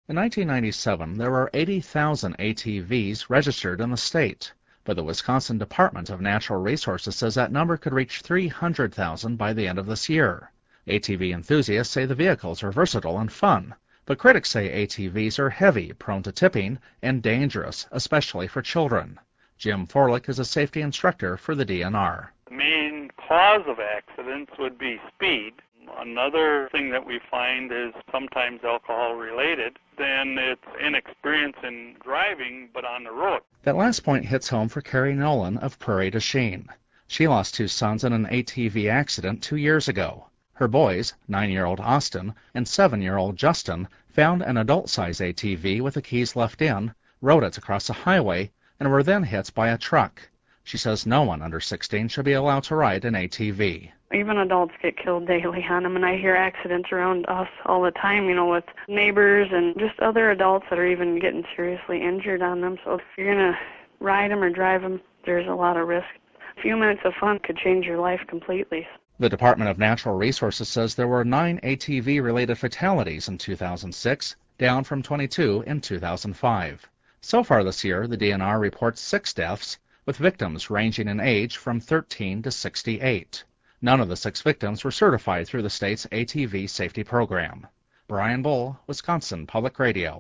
In 1997, there were 80,000 ATVs registered in the state, but the Wisconsin Department of Natural Resources says that number could reach 300,000 by the end of this year. ATV enthusiasts say the vehicles are versatile and fun, but critics say ATVs are heavy, prone to tipping, and dangerous, especially for children. Jim Forlick is a safety instructor for the DNR. The main cause of accidents would be speed. Another thing that we find is sometimes alcohol-related. Then it's inexperience in driving, but on the road. That last point hits home for Carrie Nolan of Prairie du Chien. She lost 2 sons in an ATV accident 2 years ago. Her boys, 9-year-old Austin and 7-year-old Justin, found an adult-size ATV with the keys left in, rode it across a highway, and were then hit by a truck. She says no one under 16 should be allowed to ride an ATV. Even adults get killed daily on them, and I hear accidents around us all the time, with neighbors and just other adults that are even getting seriously injured on them. So if you're going to ride them or drive them, there's a lot of risk. A few minutes of fun could change your life completely. The Department of Natural Resources says there were 9 ATV-related fatalities in 2006, down from 22 in 2005. So far this year, the DNR reports 6 deaths, with victims ranging in age from 13 to 68. None of the 6 victims were certified through the state's ATV safety program. Brian Bull, Wisconsin Public Radio.